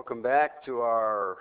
Welcome back to our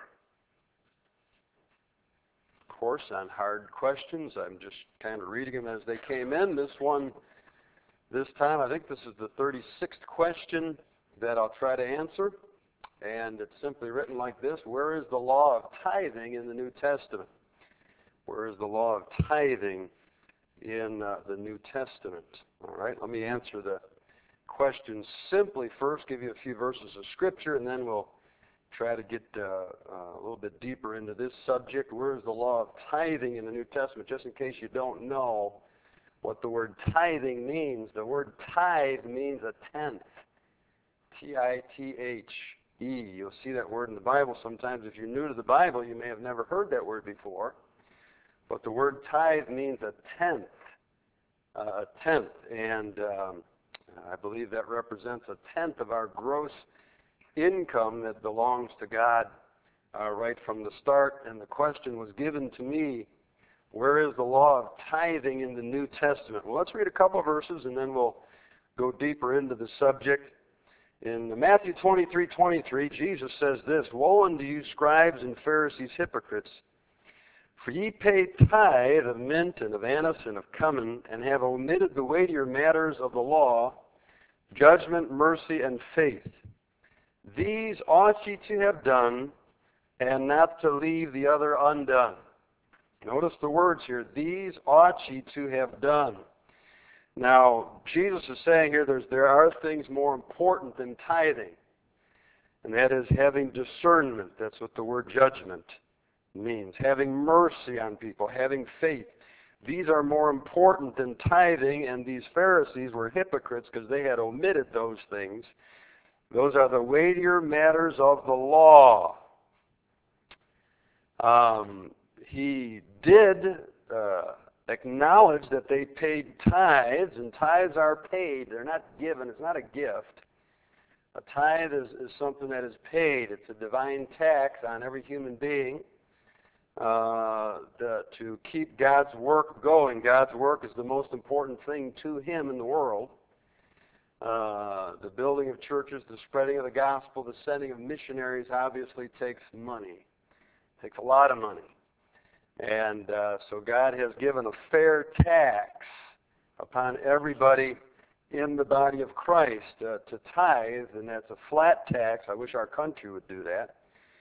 course on hard questions. I'm just kind of reading them as they came in. This time, I think this is the 36th question that I'll try to answer. And it's simply written like this: where is the law of tithing in the New Testament? Where is the law of tithing in the New Testament? All right, let me answer the question simply first, give you a few verses of Scripture, and then we'll try to get a little bit deeper into this subject. Where is the law of tithing in the New Testament? Just in case you don't know what the word tithing means, the word tithe means a tenth. Tithe. You'll see that word in the Bible sometimes. If you're new to the Bible, you may have never heard that word before. But the word tithe means a tenth. And I believe that represents a tenth of our gross income that belongs to God right from the start. And the question was given to me, where is the law of tithing in the New Testament? Well, let's read a couple verses and then we'll go deeper into the subject. In Matthew 23:23, Jesus says this: "Woe unto you, scribes and Pharisees, hypocrites! For ye pay tithe of mint and of anise and of cumin, and have omitted the weightier matters of the law, judgment, mercy, and faith. These ought ye to have done, and not to leave the other undone." Notice the words here: these ought ye to have done. Now, Jesus is saying here there are things more important than tithing, and that is having discernment. That's what the word judgment means. Having mercy on people, having faith. These are more important than tithing, and these Pharisees were hypocrites because they had omitted those things. Those are the weightier matters of the law. He did acknowledge that they paid tithes, and tithes are paid. They're not given. It's not a gift. A tithe is something that is paid. It's a divine tax on every human being to keep God's work going. God's work is the most important thing to Him in the world. The building of churches, the spreading of the gospel, the sending of missionaries obviously takes money. It takes a lot of money. And so God has given a fair tax upon everybody in the body of Christ to tithe, and that's a flat tax. I wish our country would do that.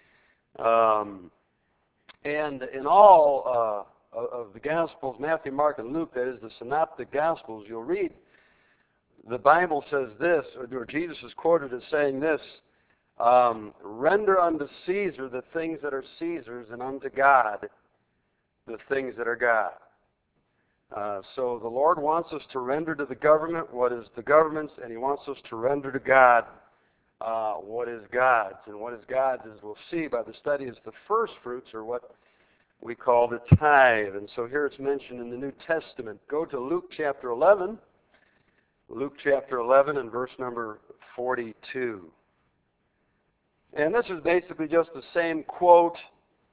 And in all of the Gospels, Matthew, Mark, and Luke, that is the synoptic Gospels, you'll read the Bible says this, or Jesus is quoted as saying this: render unto Caesar the things that are Caesar's, and unto God the things that are God. So the Lord wants us to render to the government what is the government's, and He wants us to render to God what is God's. And what is God's, as we'll see by the study, is the first fruits, or what we call the tithe. And so here it's mentioned in the New Testament. Go to Luke chapter 11. Luke chapter 11 and verse number 42. And this is basically just the same quote,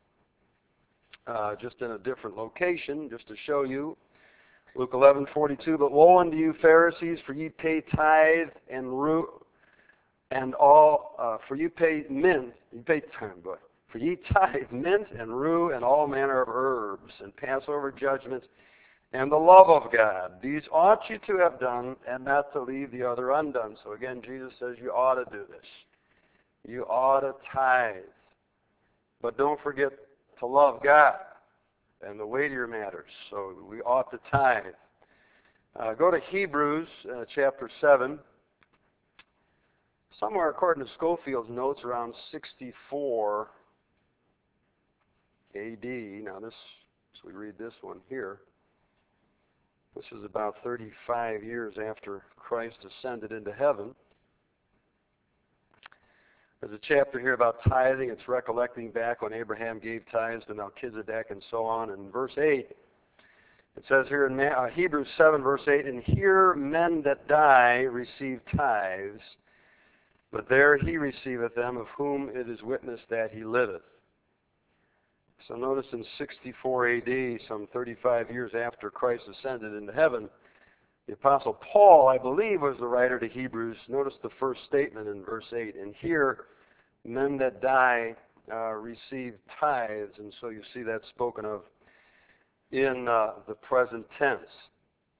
just in a different location, just to show you. Luke 11:42. "But woe unto you, Pharisees, for ye pay tithe and rue, and all. For you pay mint. For ye tithe mint and rue and all manner of herbs, and Passover judgments, and the love of God. These ought you to have done, and not to leave the other undone." So again, Jesus says you ought to do this. You ought to tithe. But don't forget to love God and the weightier matters. So we ought to tithe. Go to Hebrews chapter 7. Somewhere, according to Scofield's notes, around 64 A.D. Now so we read this one here. This is about 35 years after Christ ascended into heaven. There's a chapter here about tithing. It's recollecting back when Abraham gave tithes to Melchizedek and so on. In verse 8, it says here in Hebrews 7, verse 8, "And here men that die receive tithes, but there he receiveth them, of whom it is witnessed that he liveth." So notice in 64 A.D., some 35 years after Christ ascended into heaven, the Apostle Paul, I believe, was the writer to Hebrews. Notice the first statement in verse 8. "And here men that die receive tithes, and so you see that spoken of in the present tense.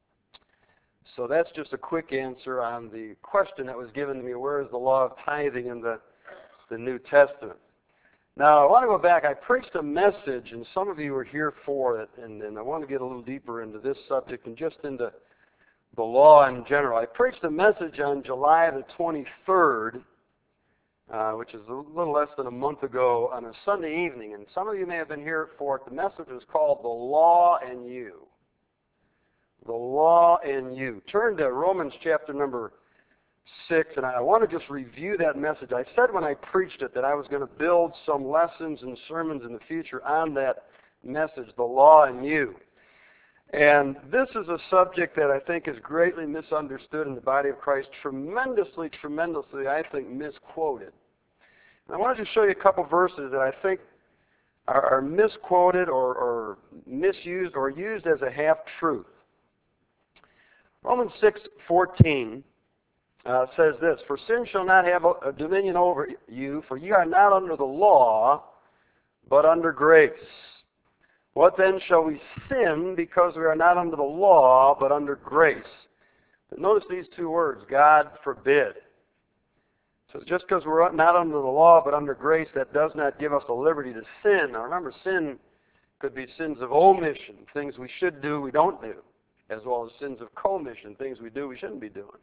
So that's just a quick answer on the question that was given to me, where is the law of tithing in the New Testament? Now, I want to go back. I preached a message, and some of you were here for it, and I want to get a little deeper into this subject and just into the law in general. I preached a message on July the 23rd, which is a little less than a month ago, on a Sunday evening, and some of you may have been here for it. The message was called The Law and You. The Law and You. Turn to Romans chapter number 6, and I want to just review that message. I said when I preached it that I was going to build some lessons and sermons in the future on that message, the law and you. And this is a subject that I think is greatly misunderstood in the body of Christ, tremendously, I think, misquoted. And I wanted to show you a couple verses that I think are misquoted or misused or used as a half-truth. Romans 6:14 says this, "For sin shall not have a dominion over you, for ye are not under the law, but under grace. What then shall we sin because we are not under the law, but under grace?" But notice these two words, God forbid. So just because we're not under the law, but under grace, that does not give us the liberty to sin. Now remember, sin could be sins of omission, things we should do, we don't do, as well as sins of commission, things we do, we shouldn't be doing.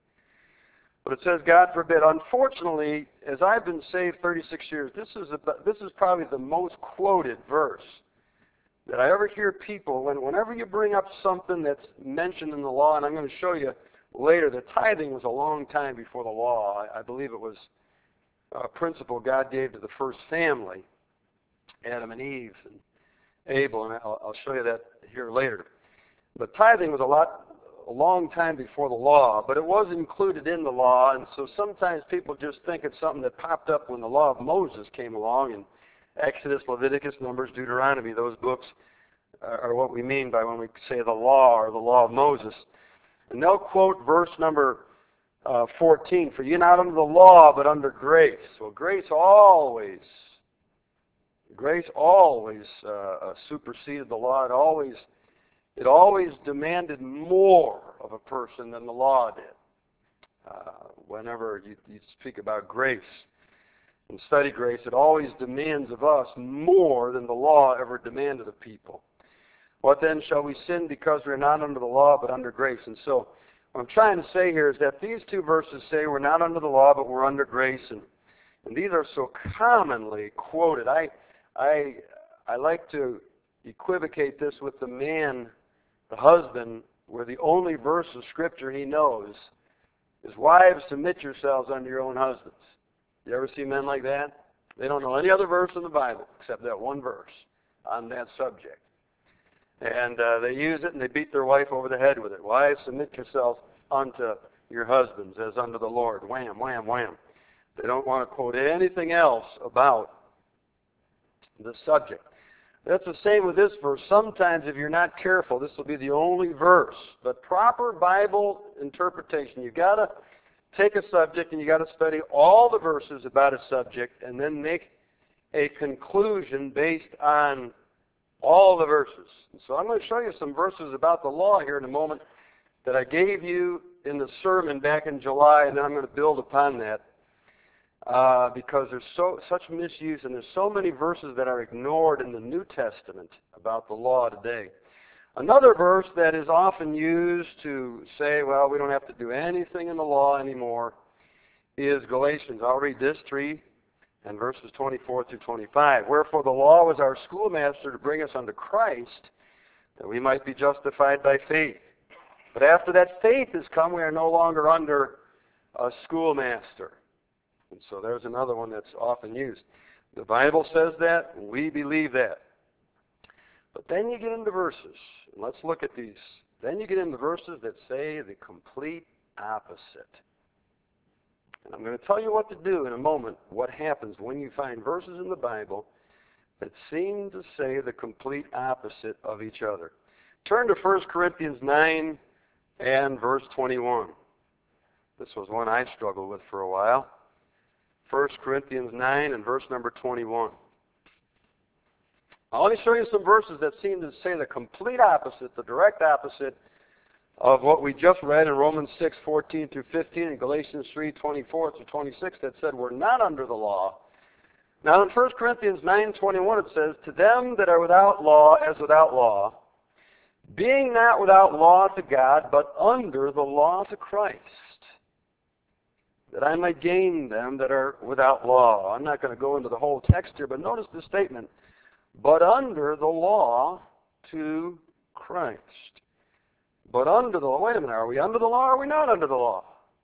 But it says, God forbid. Unfortunately, as I've been saved 36 years, this is probably the most quoted verse that I ever hear people, whenever you bring up something that's mentioned in the law, and I'm going to show you later, that tithing was a long time before the law. I believe it was a principle God gave to the first family, Adam and Eve and Abel, and I'll show you that here later. But tithing was a long time before the law, but it was included in the law, and so sometimes people just think it's something that popped up when the law of Moses came along, and Exodus, Leviticus, Numbers, Deuteronomy, those books are what we mean by when we say the law or the law of Moses. And they'll quote verse number 14, "For you're not under the law, but under grace." Well, grace always superseded the law. It always demanded more of a person than the law did. Whenever you speak about grace and study grace, it always demands of us more than the law ever demanded of people. What then shall we sin because we are not under the law but under grace? And so what I'm trying to say here is that these two verses say we're not under the law but we're under grace, and these are so commonly quoted. I like to equivocate this with the man, the husband, where the only verse of Scripture he knows is, "Wives, submit yourselves unto your own husbands." You ever see men like that? They don't know any other verse in the Bible except that one verse on that subject. And they use it and they beat their wife over the head with it. "Wives, submit yourselves unto your husbands as unto the Lord." Wham, wham, wham. They don't want to quote anything else about the subject. That's the same with this verse. Sometimes if you're not careful, this will be the only verse. But proper Bible interpretation, you've got to take a subject and you've got to study all the verses about a subject and then make a conclusion based on all the verses. So I'm going to show you some verses about the law here in a moment that I gave you in the sermon back in July, and then I'm going to build upon that because there's such misuse, and there's so many verses that are ignored in the New Testament about the law today. Another verse that is often used to say, well, we don't have to do anything in the law anymore, is Galatians. I'll read this 3 and verses 24 through 25. "Wherefore the law was our schoolmaster to bring us unto Christ, that we might be justified by faith. But after that faith is come, we are no longer under a schoolmaster." And so there's another one that's often used. The Bible says that, we believe that. But then you get into verses, and let's look at these. Then you get into verses that say the complete opposite. And I'm going to tell you what to do in a moment, what happens when you find verses in the Bible that seem to say the complete opposite of each other. Turn to 1 Corinthians 9 and verse 21. This was one I struggled with for a while. 1 Corinthians 9 and verse number 21. Now, let me show you some verses that seem to say the complete opposite, the direct opposite of what we just read in Romans 6:14 through 15 and Galatians 3:24 through 26 that said we're not under the law. Now in 1 Corinthians 9:21 it says, "To them that are without law as without law, being not without law to God, but under the law to Christ, that I might gain them that are without law." I'm not going to go into the whole text here, but notice the statement, "But under the law to Christ." But under the law. Wait a minute, are we under the law or are we not under the law?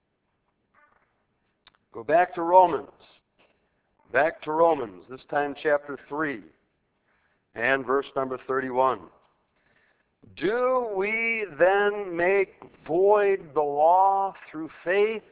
Go back to Romans. Back to Romans, this time chapter 3 and verse number 31. "Do we then make void the law through faith?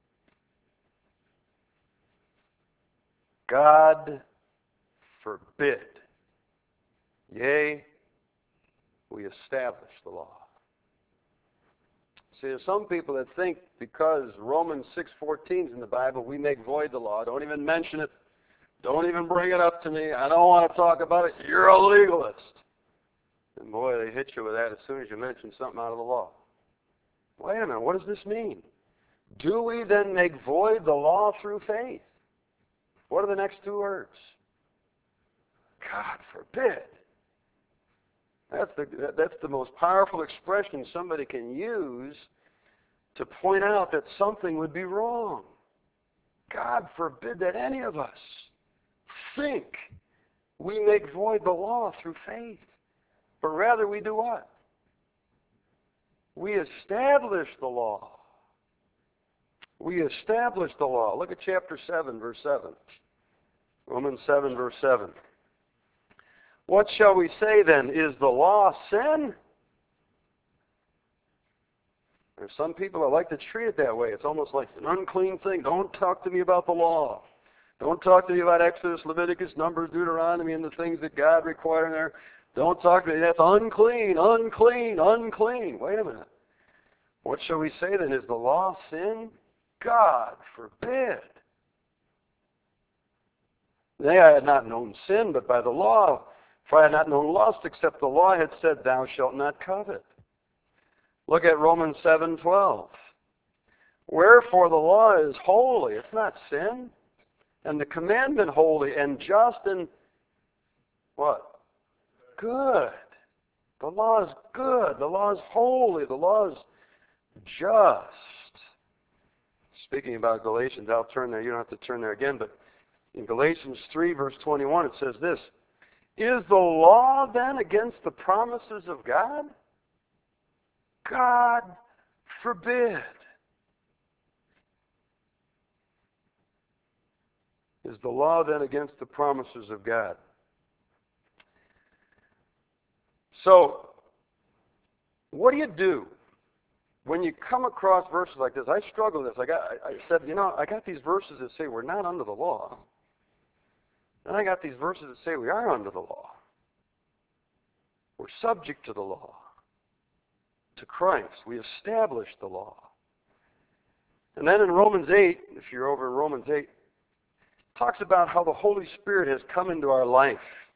God forbid. Yea, we establish the law." See, there's some people that think because Romans 6:14 is in the Bible, we make void the law. Don't even mention it. Don't even bring it up to me. I don't want to talk about it. You're a legalist. And boy, they hit you with that as soon as you mention something out of the law. Wait a minute, what does this mean? Do we then make void the law through faith? What are the next two words? God forbid. That's the most powerful expression somebody can use to point out that something would be wrong. God forbid that any of us think we make void the law through faith. But rather we do what? We establish the law. We establish the law. Look at chapter 7, verse 7. Romans 7, verse 7. "What shall we say then? Is the law sin?" There's some people that like to treat it that way. It's almost like an unclean thing. Don't talk to me about the law. Don't talk to me about Exodus, Leviticus, Numbers, Deuteronomy, and the things that God required in there. Don't talk to me. That's unclean, unclean, unclean. Wait a minute. What shall we say then? Is the law sin? God forbid. Nay, I had not known sin, but by the law. For I had not known lust, except the law had said, Thou shalt not covet. Look at Romans 7:12. "Wherefore the law is holy." It's not sin. "And the commandment holy and just and" what? Good. The law is good. The law is holy. The law is just. Speaking about Galatians, I'll turn there. You don't have to turn there again, but in Galatians 3, verse 21, it says this, "Is the law then against the promises of God? God forbid." Is the law then against the promises of God? So, what do you do when you come across verses like this? I struggle with this. I said, I got these verses that say we're not under the law. And I got these verses that say we are under the law. We're subject to the law. To Christ. We establish the law. And then in Romans 8, if you're over in Romans 8, it talks about how the Holy Spirit has come into our life.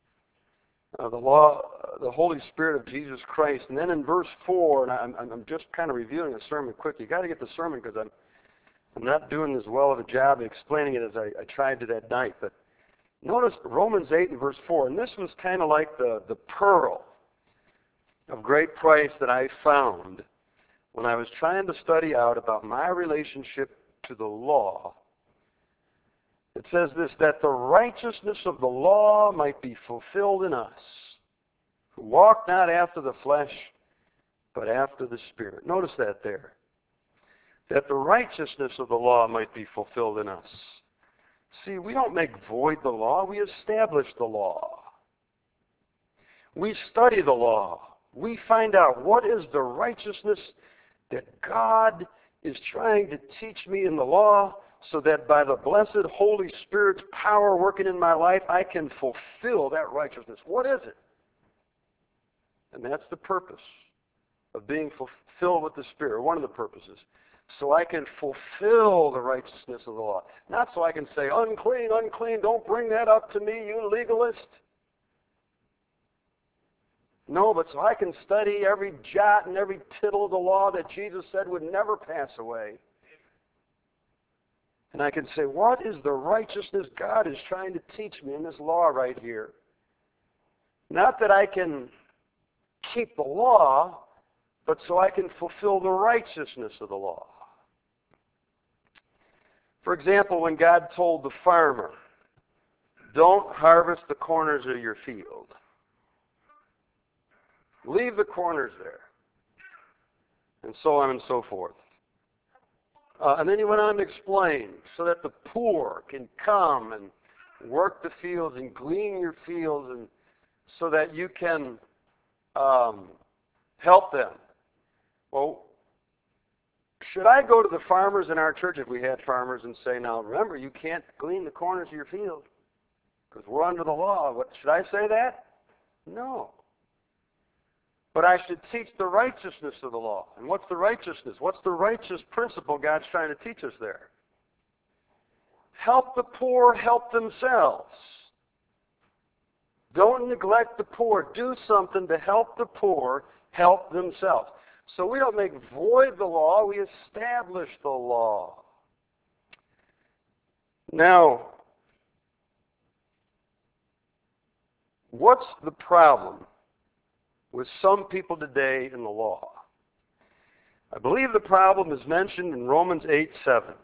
The Holy Spirit of Jesus Christ. And then in verse 4, and I'm just kind of reviewing the sermon quick. You got to get the sermon because I'm not doing as well of a job explaining it as I tried to that night. But notice Romans 8 and verse 4, and this was kind of like the pearl of great price that I found when I was trying to study out about my relationship to the law. It says this, "that the righteousness of the law might be fulfilled in us, who walk not after the flesh, but after the Spirit." Notice that there. That the righteousness of the law might be fulfilled in us. See, we don't make void the law, we establish the law. We study the law. We find out what is the righteousness that God is trying to teach me in the law so that by the blessed Holy Spirit's power working in my life, I can fulfill that righteousness. What is it? And that's the purpose of being filled with the Spirit, one of the purposes. so I can fulfill the righteousness of the law. Not so I can say, unclean, unclean, don't bring that up to me, you legalist. No, but so I can study every jot and every tittle of the law that Jesus said would never pass away. And I can say, what is the righteousness God is trying to teach me in this law right here? Not that I can keep the law, but so I can fulfill the righteousness of the law. For example, when God told the farmer, don't harvest the corners of your field. Leave the corners there. And so on and so forth. And then he went on to explain, so that the poor can come and work the fields and glean your fields, and so that you can help them. Well, should I go to the farmers in our church, if we had farmers, and say, now remember, you can't glean the corners of your field because we're under the law. Should I say that? No. But I should teach the righteousness of the law. And what's the righteousness? What's the righteous principle God's trying to teach us there? Help the poor help themselves. Don't neglect the poor. Do something to help the poor help themselves. So we don't make void the law, we establish the law. Now, what's the problem with some people today in the law? I believe the problem is mentioned in Romans 8:7.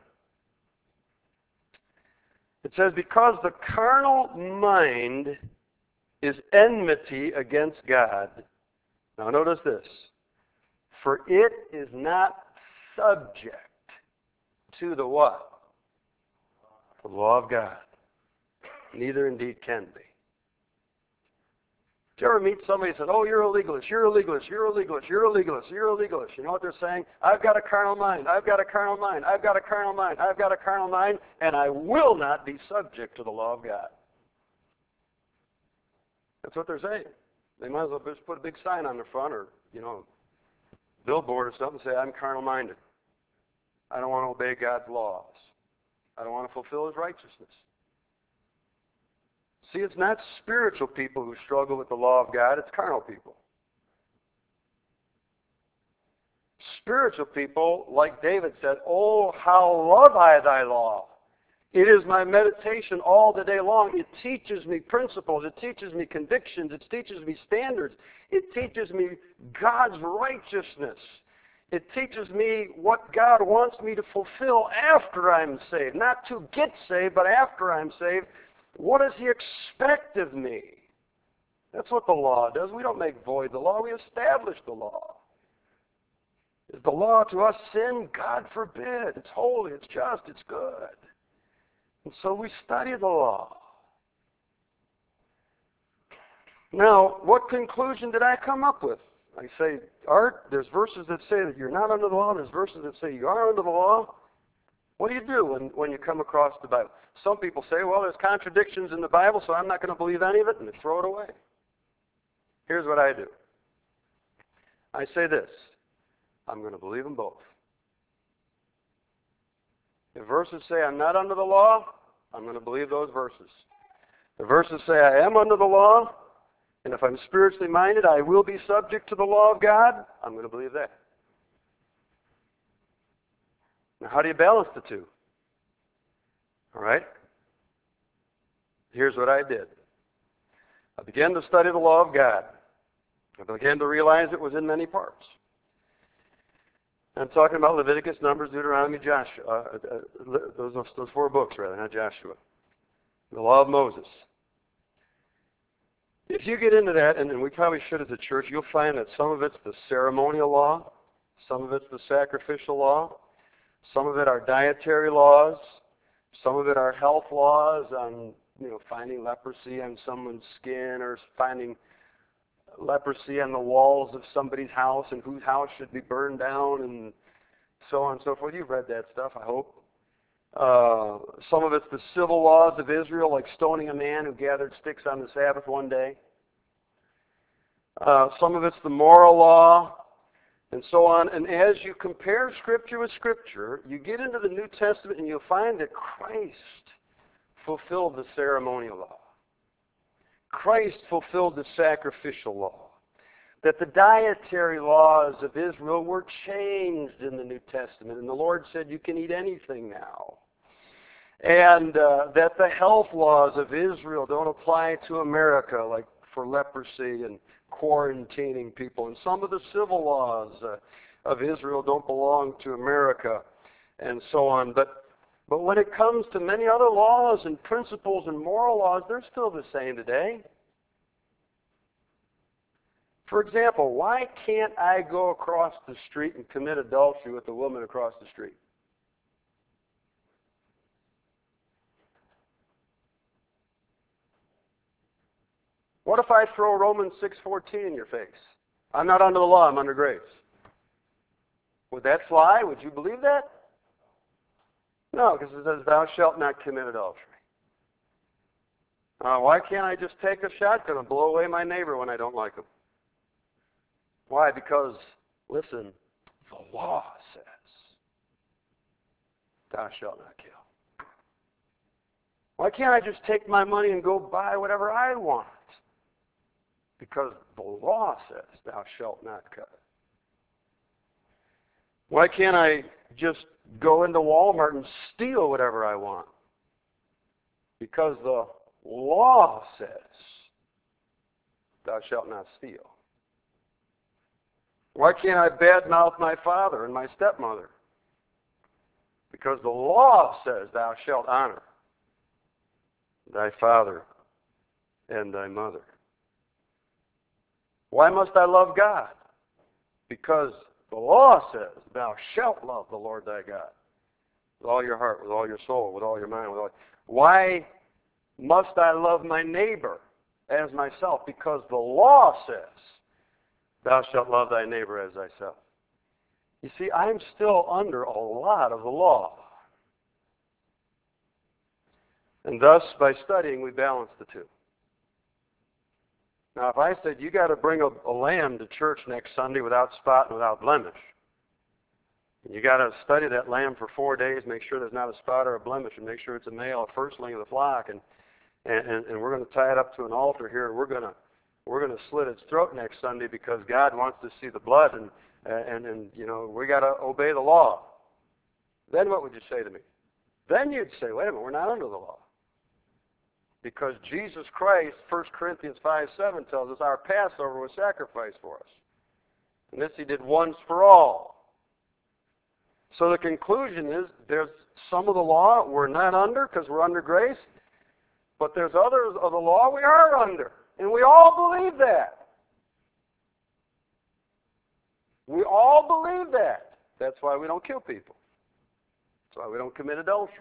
It says, because the carnal mind is enmity against God. Now notice this. For it is not subject to the what? The law of God. Neither indeed can be. Did you ever meet somebody who said, oh, you're a legalist, you're a legalist, you're a legalist, you're a legalist, you're a legalist? You know what they're saying? I've got a carnal mind, I've got a carnal mind, I've got a carnal mind, I've got a carnal mind, and I will not be subject to the law of God. That's what they're saying. They might as well just put a big sign on the front, or, billboard or something, say, I'm carnal-minded. I don't want to obey God's laws. I don't want to fulfill His righteousness. See, it's not spiritual people who struggle with the law of God, it's carnal people. Spiritual people, like David said, oh, how love I thy law. It is my meditation all the day long. It teaches me principles. It teaches me convictions. It teaches me standards. It teaches me God's righteousness. It teaches me what God wants me to fulfill after I'm saved. Not to get saved, but after I'm saved. What does He expect of me? That's what the law does. We don't make void the law. We establish the law. Is the law to us sin? God forbid. It's holy. It's just. It's good. And so we study the law. Now, what conclusion did I come up with? I say, Art, there's verses that say that you're not under the law. There's verses that say you are under the law. What do you do when you come across the Bible? Some people say, well, there's contradictions in the Bible, so I'm not going to believe any of it, and they throw it away. Here's what I do. I say this. I'm going to believe them both. If verses say I'm not under the law, I'm going to believe those verses. If verses say I am under the law, and if I'm spiritually minded, I will be subject to the law of God, I'm going to believe that. Now, how do you balance the two? All right? Here's what I did. I began to study the law of God. I began to realize it was in many parts. I'm talking about Leviticus, Numbers, Deuteronomy, Joshua. Those four books, rather, not Joshua. The law of Moses. If you get into that, and we probably should as a church, you'll find that some of it's the ceremonial law, some of it's the sacrificial law, some of it are dietary laws, some of it are health laws on, finding leprosy on someone's skin, or finding leprosy on the walls of somebody's house, and whose house should be burned down, and so on and so forth. You've read that stuff, I hope. Some of it's the civil laws of Israel, like stoning a man who gathered sticks on the Sabbath one day. Some of it's the moral law. and so on. And as you compare Scripture with Scripture, you get into the New Testament and you'll find that Christ fulfilled the ceremonial law. Christ fulfilled the sacrificial law. That the dietary laws of Israel were changed in the New Testament. And the Lord said, you can eat anything now. And that the health laws of Israel don't apply to America, like for leprosy and quarantining people. And some of the civil laws of Israel don't belong to America, and so on. But when it comes to many other laws and principles and moral laws, they're still the same today. For example, why can't I go across the street and commit adultery with the woman across the street? What if I throw Romans 6:14 in your face? I'm not under the law, I'm under grace. Would that fly? Would you believe that? No, because it says, thou shalt not commit adultery. Why can't I just take a shotgun and blow away my neighbor when I don't like him? Why? Because, listen, the law says, thou shalt not kill. Why can't I just take my money and go buy whatever I want? Because the law says, thou shalt not cut. Why can't I just go into Walmart and steal whatever I want? Because the law says, thou shalt not steal. Why can't I badmouth my father and my stepmother? Because the law says, thou shalt honor thy father and thy mother. Why must I love God? Because the law says, thou shalt love the Lord thy God with all your heart, with all your soul, with all your mind. Why must I love my neighbor as myself? Because the law says, thou shalt love thy neighbor as thyself. You see, I'm still under a lot of the law. And thus, by studying, we balance the two. Now, if I said, you got to bring a lamb to church next Sunday without spot and without blemish, and you got to study that lamb for 4 days, make sure there's not a spot or a blemish, and make sure it's a male, a firstling of the flock, and we're going to tie it up to an altar here, and we're going to slit its throat next Sunday because God wants to see the blood, and you know, we got to obey the law. Then what would you say to me? Then you'd say, wait a minute, we're not under the law. Because Jesus Christ, 1 Corinthians 5:7 tells us our Passover was sacrificed for us. And this he did once for all. So the conclusion is there's some of the law we're not under because we're under grace, but there's others of the law we are under. And we all believe that. We all believe that. That's why we don't kill people. That's why we don't commit adultery.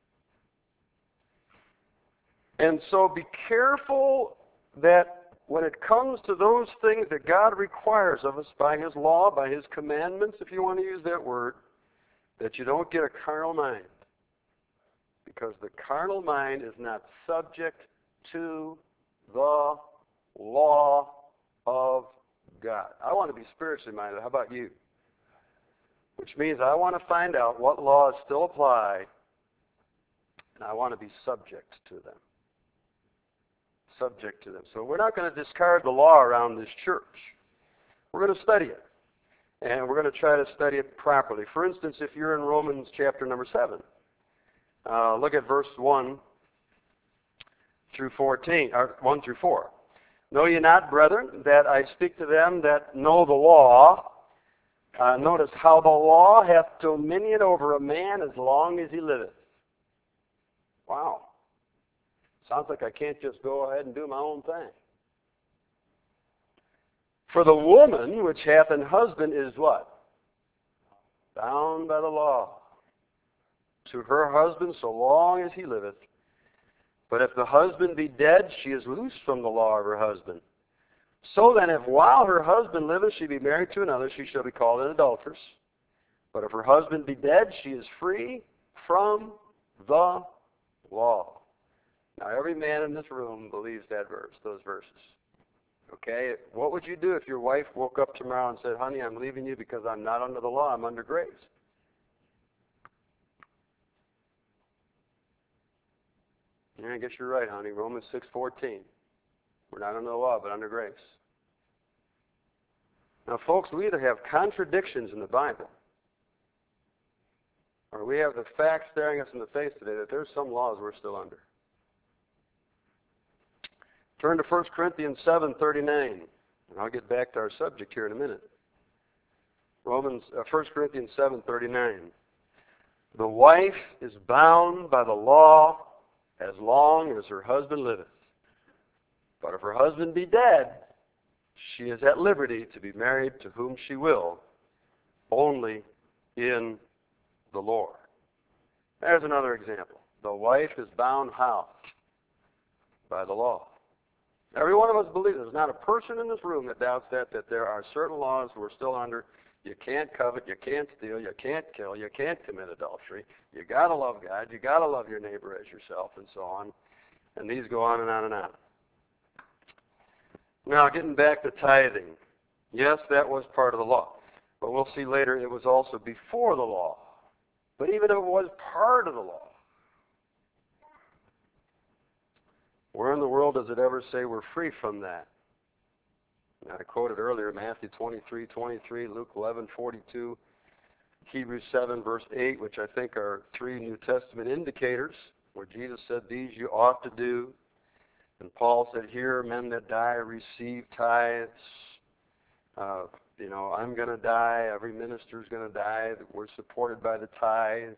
And so be careful that when it comes to those things that God requires of us by his law, by his commandments, if you want to use that word, that you don't get a carnal mind. Because the carnal mind is not subject to the law of God. I want to be spiritually minded. How about you? Which means I want to find out what laws still apply, and I want to be subject to them. Subject to them. So we're not going to discard the law around this church. We're going to study it. And we're going to try to study it properly. For instance, if you're in Romans chapter number 7, look at verse 1 through 14, or 1 through 4. Know ye not, brethren, that I speak to them that know the law. Notice how the law hath dominion over a man as long as he liveth. Wow. Sounds like I can't just go ahead and do my own thing. For the woman which hath an husband is what? Bound by the law to her husband so long as he liveth. But if the husband be dead, she is loosed from the law of her husband. So then, if while her husband liveth she be married to another, she shall be called an adulteress. But if her husband be dead, she is free from the law. Now, every man in this room believes that verse, those verses. Okay? What would you do if your wife woke up tomorrow and said, honey, I'm leaving you because I'm not under the law, I'm under grace? Yeah, I guess you're right, honey. Romans 6:14. We're not under the law, but under grace. Now, folks, we either have contradictions in the Bible, or we have the facts staring us in the face today that there's some laws we're still under. Turn to 1 Corinthians 7:39, and I'll get back to our subject here in a minute. 1 Corinthians 7:39. The wife is bound by the law as long as her husband liveth. But if her husband be dead, she is at liberty to be married to whom she will, only in the Lord. There's another example. The wife is bound how? By the law. Every one of us believes. There's not a person in this room that doubts that there are certain laws we're still under. You can't covet, you can't steal, you can't kill, you can't commit adultery. You got to love God, you got to love your neighbor as yourself, and so on. And these go on and on and on. Now, getting back to tithing. Yes, that was part of the law. But we'll see later it was also before the law. But even if it was part of the law, where in the world does it ever say we're free from that? Now, I quoted earlier Matthew 23:23, Luke 11:42, Hebrews 7, verse 8, which I think are three New Testament indicators, where Jesus said, these you ought to do. And Paul said, here, men that die receive tithes. I'm going to die. Every minister's going to die. We're supported by the tithes.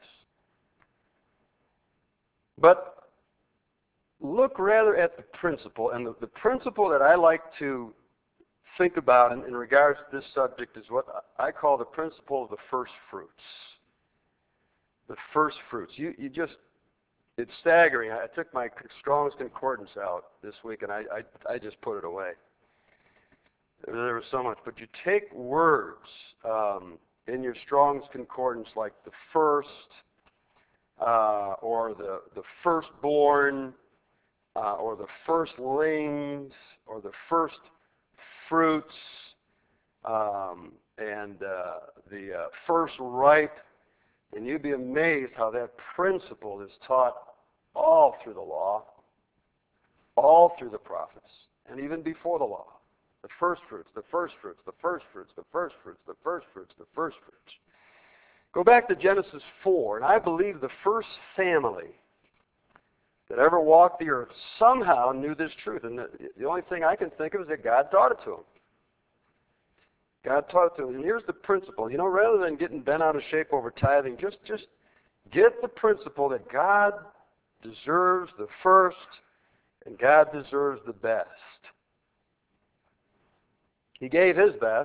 But look rather at the principle. And the principle that I like to think about in regards to this subject is what I call the principle of the first fruits. The first fruits. It's staggering. I took my Strong's Concordance out this week, and I just put it away. There was so much. But you take words in your Strong's Concordance like the first, or the firstborn, or the firstlings, or the first fruits, and the first ripe, and you'd be amazed how that principle is taught all through the law, all through the prophets, and even before the law. The first fruits, the first fruits, the first fruits, the first fruits, the first fruits, the first fruits. Go back to Genesis 4, and I believe the first family that ever walked the earth somehow knew this truth. And the only thing I can think of is that God taught it to them. God taught it to them. And here's the principle. Rather than getting bent out of shape over tithing, just get the principle that God deserves the first and God deserves the best. He gave His best.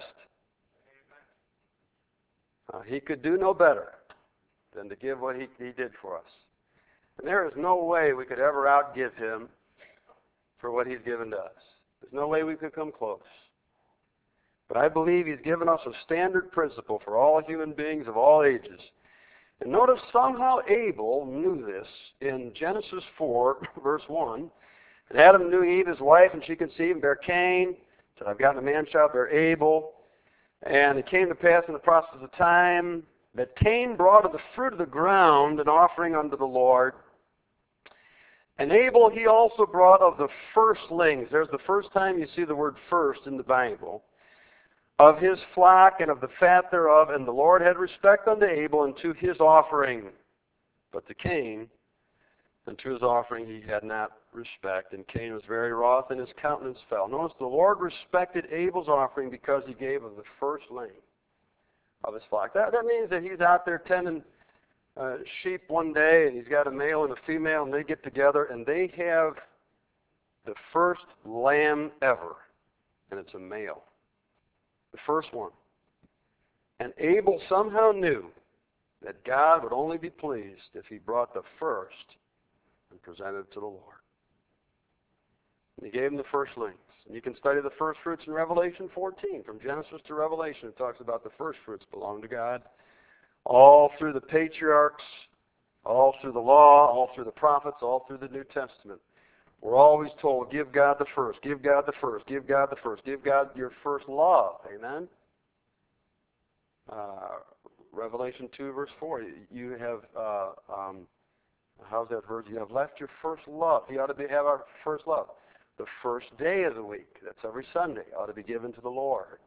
He could do no better than to give what He did for us. And there is no way we could ever outgive Him for what He's given to us. There's no way we could come close. But I believe He's given us a standard principle for all human beings of all ages. And notice somehow Abel knew this in Genesis 4, verse 1. And Adam knew Eve, his wife, and she conceived and bare Cain. Said, I've gotten a man child, bear Abel. And it came to pass in the process of time that Cain brought of the fruit of the ground an offering unto the Lord. And Abel he also brought of the firstlings. There's the first time you see the word first in the Bible. Of his flock and of the fat thereof. And the Lord had respect unto Abel and to his offering. But to Cain and to his offering he had not respect. And Cain was very wroth and his countenance fell. Notice the Lord respected Abel's offering because he gave of the firstling of his flock. That means that he's out there tending sheep one day, and he's got a male and a female, and they get together, and they have the first lamb ever, and it's a male. The first one. And Abel somehow knew that God would only be pleased if he brought the first and presented it to the Lord. And he gave him the firstlings. And you can study the first fruits in Revelation 14. From Genesis to Revelation, it talks about the first fruits belong to God. All through the patriarchs, all through the law, all through the prophets, all through the New Testament. We're always told, give God the first, give God the first, give God the first, give God your first love. Amen? Revelation 2, verse 4, you have, how's that verse? You have left your first love. You ought to have our first love. The first day of the week, that's every Sunday, ought to be given to the Lord.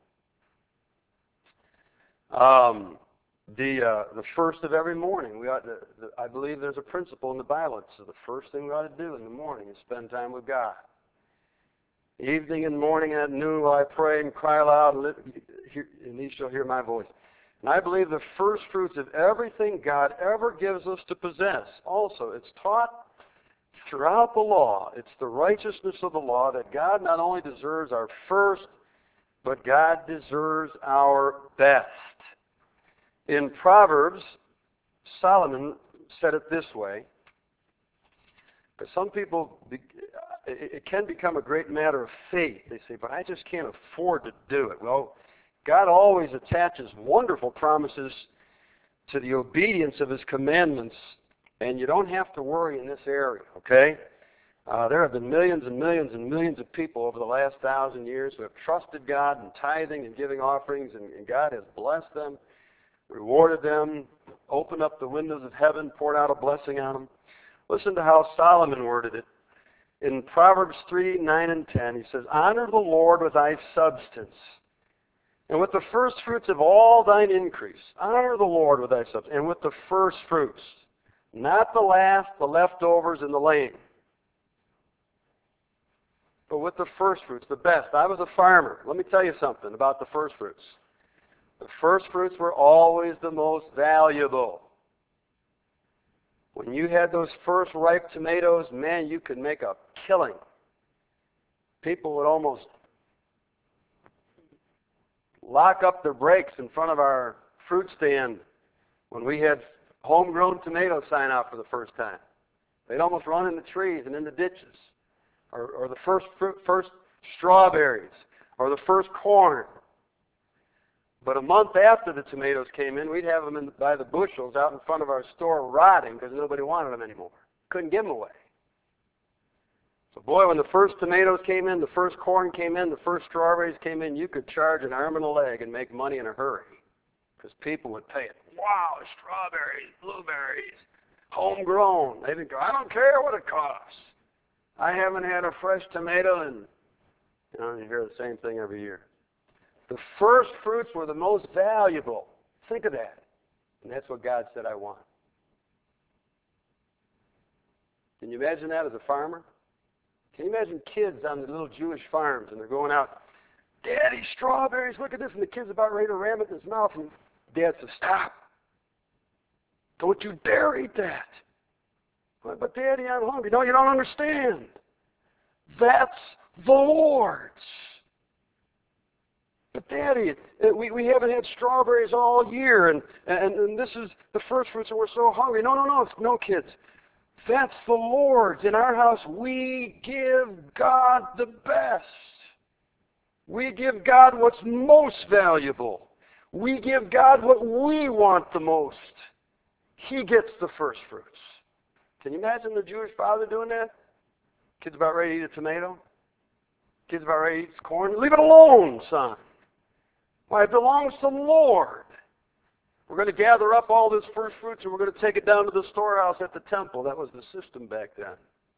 The first of every morning, we ought to, I believe there's a principle in the Bible. It's the first thing we ought to do in the morning is spend time with God. Evening and morning and at noon while I pray and cry aloud, and He shall hear my voice. And I believe the first fruits of everything God ever gives us to possess. Also, it's taught throughout the law. It's the righteousness of the law that God not only deserves our first, but God deserves our best. In Proverbs, Solomon said it this way, because some people, it can become a great matter of faith. They say, but I just can't afford to do it. Well, God always attaches wonderful promises to the obedience of His commandments, and you don't have to worry in this area, okay? There have been millions and millions and millions of people over the last 1,000 years who have trusted God in tithing and giving offerings, and God has blessed them, rewarded them, opened up the windows of heaven, poured out a blessing on them. Listen to how Solomon worded it. In Proverbs 3, 9, and 10, he says, honor the Lord with thy substance, and with the first fruits of all thine increase. Honor the Lord with thy substance, and with the first fruits, not the last, the leftovers, and the lame, but with the first fruits, the best. I was a farmer. Let me tell you something about the first fruits. The first fruits were always the most valuable. When you had those first ripe tomatoes, man, you could make a killing. People would almost lock up their brakes in front of our fruit stand when we had homegrown tomatoes sign out for the first time. They'd almost run in the trees and in the ditches. Or the first strawberries, or the first corn. But a month after the tomatoes came in, we'd have them by the bushels out in front of our store rotting because nobody wanted them anymore. Couldn't give them away. So boy, when the first tomatoes came in, the first corn came in, the first strawberries came in, you could charge an arm and a leg and make money in a hurry because people would pay it. Wow, strawberries, blueberries, homegrown. They didn't go, I don't care what it costs. I haven't had a fresh tomato, and you hear the same thing every year. The first fruits were the most valuable. Think of that. And that's what God said I want. Can you imagine that as a farmer? Can you imagine kids on the little Jewish farms, and they're going out, Daddy, strawberries, look at this, and the kid's about ready to ram it in his mouth, and Dad says, stop. Don't you dare eat that. But Daddy, I'm hungry. No, you don't understand. That's the Lord's. But Daddy, we haven't had strawberries all year, and this is the first fruits, and we're so hungry. No, kids. That's the Lord's. In our house, we give God the best. We give God what's most valuable. We give God what we want the most. He gets the first fruits. Can you imagine the Jewish father doing that? Kid's about ready to eat a tomato. Kid's about ready to eat corn. Leave it alone, son. Why, it belongs to the Lord. We're going to gather up all this first fruits and we're going to take it down to the storehouse at the temple. That was the system back then.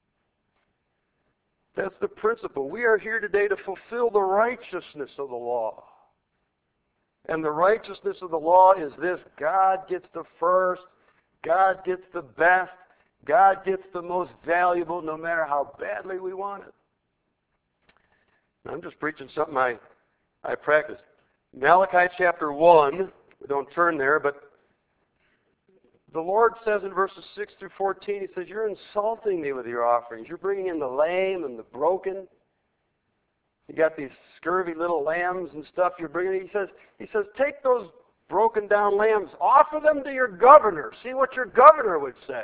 That's the principle. We are here today to fulfill the righteousness of the law. And the righteousness of the law is this: God gets the first, God gets the best, God gets the most valuable no matter how badly we want it. I'm just preaching something I practice. Malachi chapter 1, we don't turn there, but the Lord says in verses 6 through 14, He says, you're insulting me with your offerings. You're bringing in the lame and the broken. You got these scurvy little lambs and stuff you're bringing. He says, take those broken down lambs, offer them to your governor. See what your governor would say.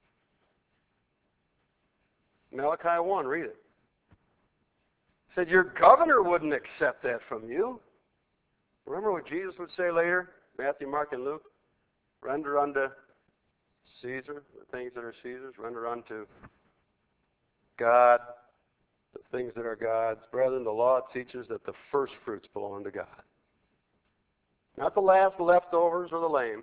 Malachi 1, read it. He said, your governor wouldn't accept that from you. Remember what Jesus would say later? Matthew, Mark, and Luke? Render unto Caesar the things that are Caesar's. Render unto God, the things that are God's. Brethren, the law teaches that the first fruits belong to God. Not the last leftovers or the lame.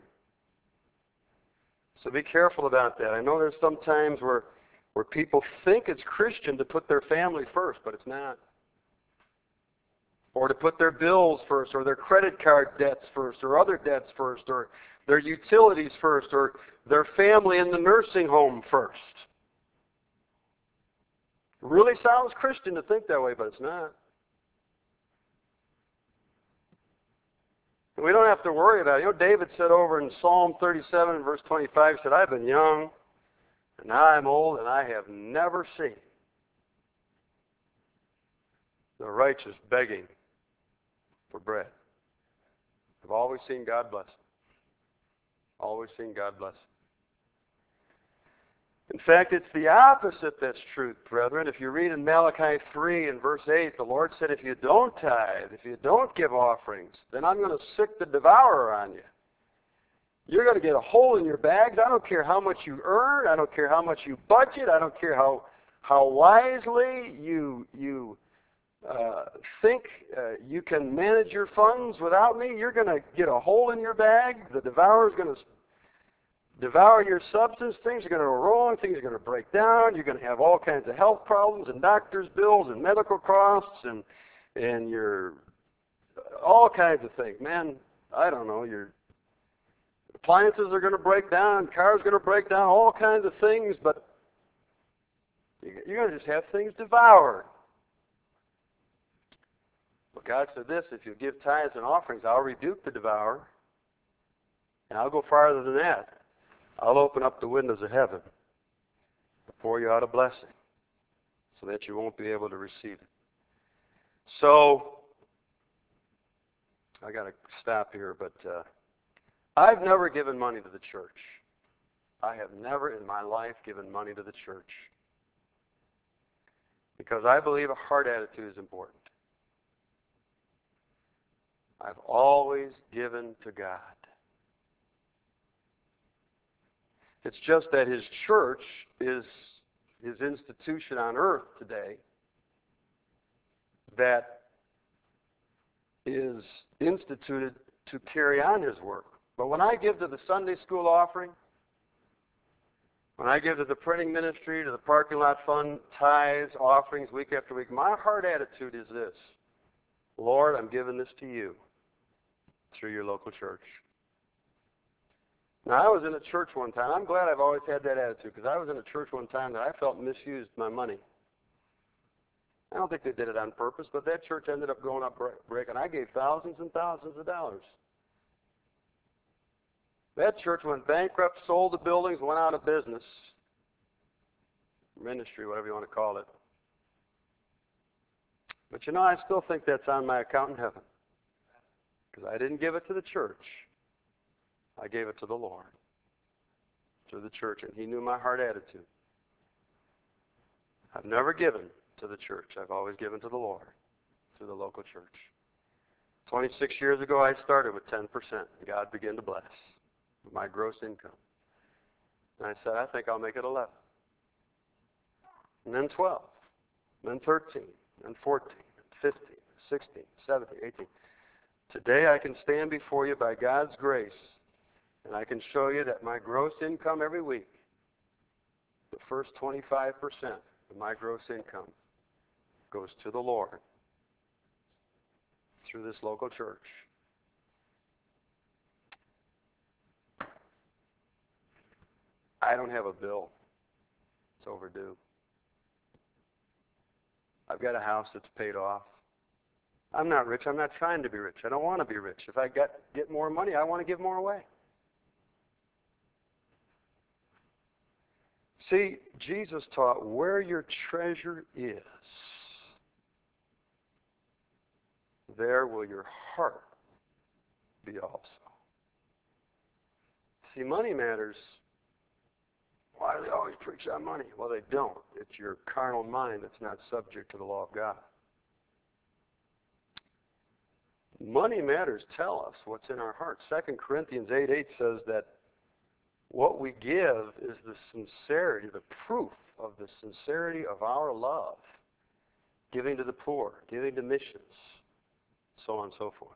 So be careful about that. I know there's some times where people think it's Christian to put their family first, but it's not. Or to put their bills first, or their credit card debts first, or other debts first, or their utilities first, or their family in the nursing home first. It really sounds Christian to think that way, but it's not. We don't have to worry about it. You know, David said over in Psalm 37, verse 25, he said, I've been young, and now I'm old, and I have never seen the righteous begging for bread. I've always seen God bless them. Always seen God bless them. In fact, it's the opposite that's true, brethren. If you read in Malachi 3 and verse 8, the Lord said, if you don't tithe, if you don't give offerings, then I'm going to sick the devourer on you. You're going to get a hole in your bags. I don't care how much you earn. I don't care how much you budget. I don't care how wisely you think you can manage your funds without me. You're going to get a hole in your bag. The devourer's going to devour your substance. Things are going to go wrong. Things are going to break down. You're going to have all kinds of health problems and doctor's bills and medical costs and your all kinds of things. Man, I don't know. Your appliances are going to break down. Cars are going to break down. All kinds of things. But you're going to just have things devoured. But God said this, if you give tithes and offerings, I'll rebuke the devourer. And I'll go farther than that. I'll open up the windows of heaven and pour you out a blessing so that you won't be able to receive it. So, I got to stop here, but I've never given money to the church. I have never in my life given money to the church because I believe a heart attitude is important. I've always given to God. It's just that His church is His institution on earth today that is instituted to carry on His work. But when I give to the Sunday school offering, when I give to the printing ministry, to the parking lot fund, tithes, offerings, week after week, my heart attitude is this: Lord, I'm giving this to you through your local church. Now, I was in a church one time. I'm glad I've always had that attitude because I was in a church one time that I felt misused my money. I don't think they did it on purpose, but that church ended up going up brick, and I gave thousands and thousands of dollars. That church went bankrupt, sold the buildings, went out of business. Ministry, whatever you want to call it. But you know, I still think that's on my account in heaven. Because I didn't give it to the church. I gave it to the Lord. To the church. And He knew my heart attitude. I've never given to the church. I've always given to the Lord. Through the local church. 26 years ago, I started with 10%. God began to bless my gross income. And I said, I think I'll make it 11. And then 12. And then 13. And 14. And 15. 16. 17. 18. Today I can stand before you by God's grace, and I can show you that my gross income every week, the first 25% of my gross income, goes to the Lord through this local church. I don't have a bill. It's overdue. I've got a house that's paid off. I'm not rich. I'm not trying to be rich. I don't want to be rich. If I get more money, I want to give more away. See, Jesus taught where your treasure is, there will your heart be also. See, money matters. Why do they always preach on money? Well, they don't. It's your carnal mind that's not subject to the law of God. Money matters tell us what's in our hearts. 2 Corinthians 8:8 says that What we give is the sincerity, the proof of the sincerity of our love. Giving to the poor, giving to missions, so on and so forth.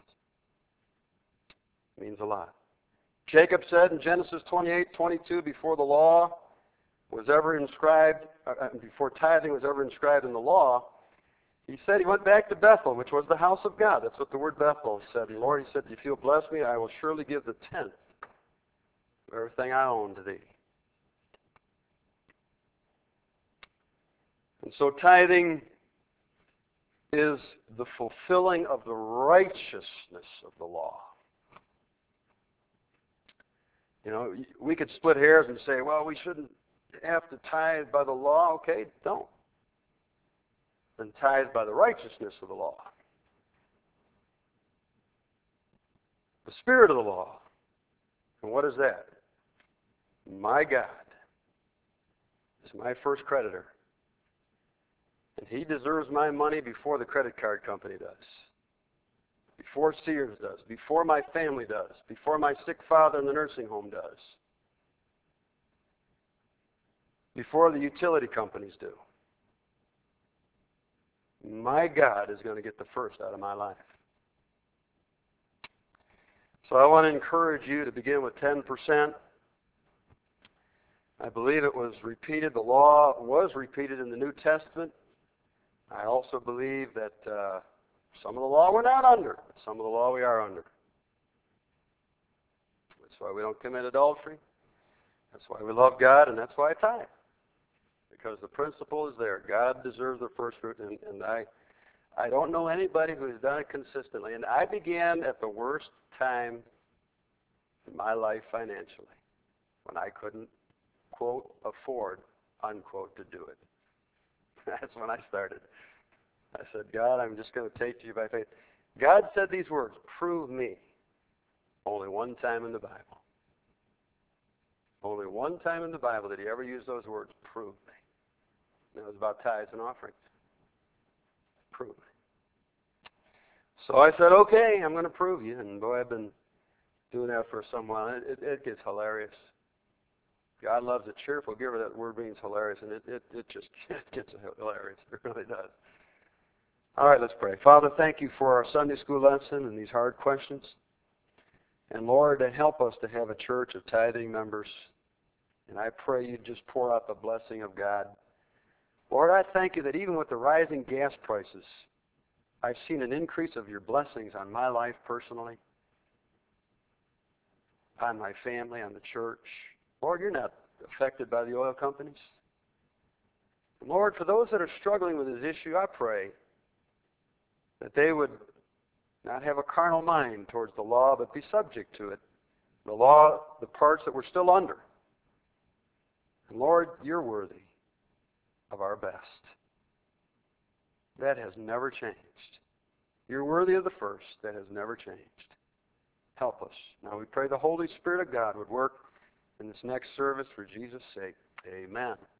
It means a lot. Jacob said in Genesis 28:22, before the law was ever inscribed, before tithing was ever inscribed in the law, he said he went back to Bethel, which was the house of God. That's what the word Bethel said. And Lord, he said, if you'll bless me, I will surely give the tenth of everything I own to thee. And so tithing is the fulfilling of the righteousness of the law. You know, we could split hairs and say, well, we shouldn't have to tithe by the law. Okay, don't. Then tithe by the righteousness of the law. The spirit of the law. And what is that? My God is my first creditor. And he deserves my money before the credit card company does. Before Sears does. Before my family does. Before my sick father in the nursing home does. Before the utility companies do. My God is going to get the first out of my life. So I want to encourage you to begin with 10%. I believe it was repeated, the law was repeated in the New Testament. I also believe that some of the law we're not under, but some of the law we are under. That's why we don't commit adultery. That's why we love God, and that's why I tithe. Because the principle is there. God deserves the first fruit, and I don't know anybody who has done it consistently. And I began at the worst time in my life financially, when I couldn't, quote, afford, unquote, to do it. That's when I started. I said, God, I'm just going to take to you by faith. God said these words, prove me. Only one time in the Bible. Only one time in the Bible did he ever use those words, prove me. And it was about tithes and offerings. Prove me. So I said, okay, I'm going to prove you. And boy, I've been doing that for some while. It gets hilarious. God loves a cheerful giver. That word means hilarious, and it just gets hilarious. It really does. All right, let's pray. Father, thank you for our Sunday school lesson and these hard questions. And Lord, help us to have a church of tithing members. And I pray you just pour out the blessing of God. Lord, I thank you that even with the rising gas prices, I've seen an increase of your blessings on my life personally, on my family, on the church. Lord, you're not affected by the oil companies. And Lord, for those that are struggling with this issue, I pray that they would not have a carnal mind towards the law, but be subject to it. The law, the parts that we're still under. And Lord, you're worthy of our best. That has never changed. You're worthy of the first. That has never changed. Help us. Now we pray the Holy Spirit of God would work in this next service for Jesus' sake. Amen.